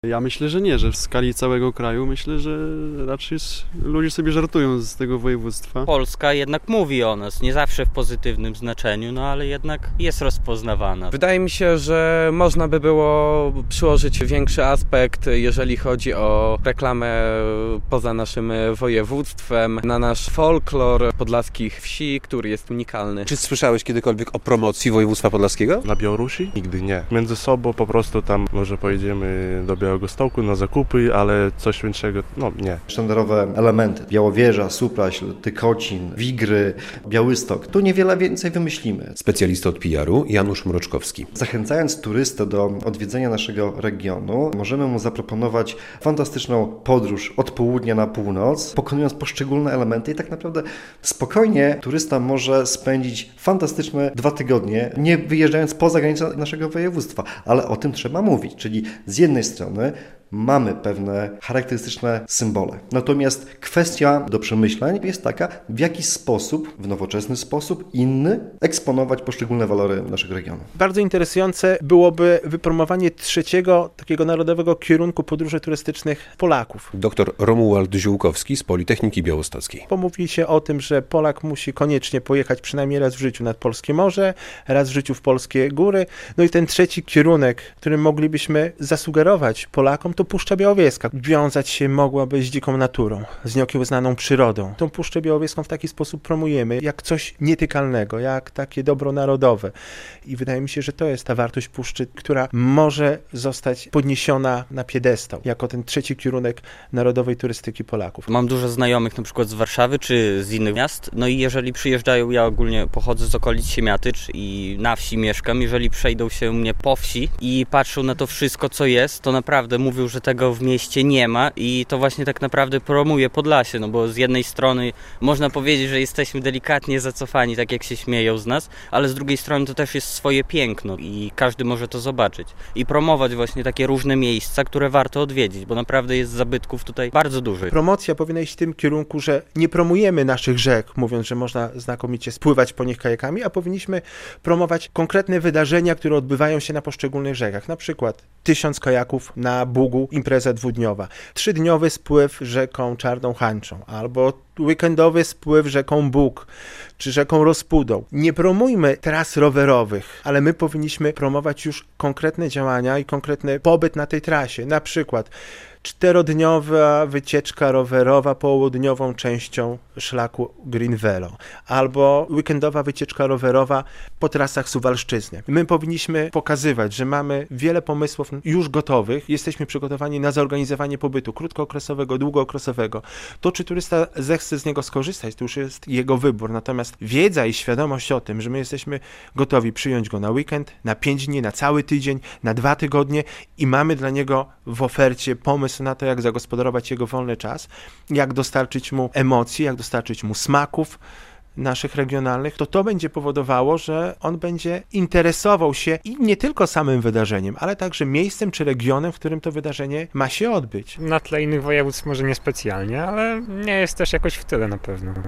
Ja myślę, że nie, że w skali całego kraju myślę, że raczej ludzie sobie żartują z tego województwa. Polska jednak mówi o nas, nie zawsze w pozytywnym znaczeniu, no ale jednak jest rozpoznawana. Wydaje mi się, że można by było przyłożyć większy aspekt, jeżeli chodzi o reklamę poza naszym województwem, na nasz folklor podlaskich wsi, który jest unikalny. Czy słyszałeś kiedykolwiek o promocji województwa podlaskiego? Na Białorusi? Nigdy nie. Między sobą po prostu tam może pojedziemy do Białegostoku na zakupy, ale coś większego, nie. Sztandarowe elementy. Białowieża, Supraśl, Tykocin, Wigry, Białystok. Tu niewiele więcej wymyślimy. Specjalista od PR-u Janusz Mroczkowski. Zachęcając turystę do odwiedzenia naszego regionu, możemy mu zaproponować fantastyczną podróż od południa na północ, pokonując poszczególne elementy i tak naprawdę spokojnie turysta może spędzić fantastyczne 2 tygodnie, nie wyjeżdżając poza granicę naszego województwa. Ale o tym trzeba mówić, czyli z jednej strony mamy pewne charakterystyczne symbole. Natomiast kwestia do przemyśleń jest taka, w jaki sposób, w nowoczesny sposób, inny, eksponować poszczególne walory naszego regionu. Bardzo interesujące byłoby wypromowanie 3. takiego narodowego kierunku podróży turystycznych Polaków. Dr Romuald Ziółkowski z Politechniki Białostockiej. Pomówi się o tym, że Polak musi koniecznie pojechać przynajmniej raz w życiu nad polskie morze, raz w życiu w polskie góry. No i ten 3. kierunek, którym moglibyśmy zasugerować Polakom, to Puszcza Białowieska. Wiązać się mogłaby z dziką naturą, z nieokiełznaną przyrodą. Tą Puszczę Białowieską w taki sposób promujemy, jak coś nietykalnego, jak takie dobro narodowe. I wydaje mi się, że to jest ta wartość Puszczy, która może zostać podniesiona na piedestał, jako ten 3. kierunek narodowej turystyki Polaków. Mam dużo znajomych na przykład z Warszawy czy z innych miast, no i jeżeli przyjeżdżają, ja ogólnie pochodzę z okolic Siemiatycz i na wsi mieszkam, jeżeli przejdą się mnie po wsi i patrzą na to wszystko, co jest, to naprawdę mówią, że tego w mieście nie ma i to właśnie tak naprawdę promuje Podlasie, no bo z jednej strony można powiedzieć, że jesteśmy delikatnie zacofani, tak jak się śmieją z nas, ale z drugiej strony to też jest swoje piękno i każdy może to zobaczyć i promować właśnie takie różne miejsca, które warto odwiedzić, bo naprawdę jest zabytków tutaj bardzo dużo. Promocja powinna iść w tym kierunku, że nie promujemy naszych rzek, mówiąc, że można znakomicie spływać po nich kajakami, a powinniśmy promować konkretne wydarzenia, które odbywają się na poszczególnych rzekach. Na przykład 1000 kajaków na Bugu, impreza 2-dniowa, 3-dniowy spływ rzeką Czarną Hańczą, albo weekendowy spływ rzeką Bóg, czy rzeką Rozpudą. Nie promujmy tras rowerowych, ale my powinniśmy promować już konkretne działania i konkretny pobyt na tej trasie. Na przykład 4-dniowa wycieczka rowerowa południową częścią szlaku Green Velo, albo weekendowa wycieczka rowerowa po trasach Suwalszczyzny. My powinniśmy pokazywać, że mamy wiele pomysłów już gotowych, jesteśmy przygotowani na zorganizowanie pobytu krótkookresowego, długookresowego. To, czy turysta zechce z niego skorzystać, to już jest jego wybór, natomiast wiedza i świadomość o tym, że my jesteśmy gotowi przyjąć go na weekend, na 5 dni, na cały tydzień, na 2 tygodnie i mamy dla niego w ofercie pomysł na to, jak zagospodarować jego wolny czas, jak dostarczyć mu emocji, jak dostarczyć mu smaków naszych regionalnych, to będzie powodowało, że on będzie interesował się i nie tylko samym wydarzeniem, ale także miejscem czy regionem, w którym to wydarzenie ma się odbyć. Na tle innych województw może niespecjalnie, ale nie jest też jakoś w tyle na pewno.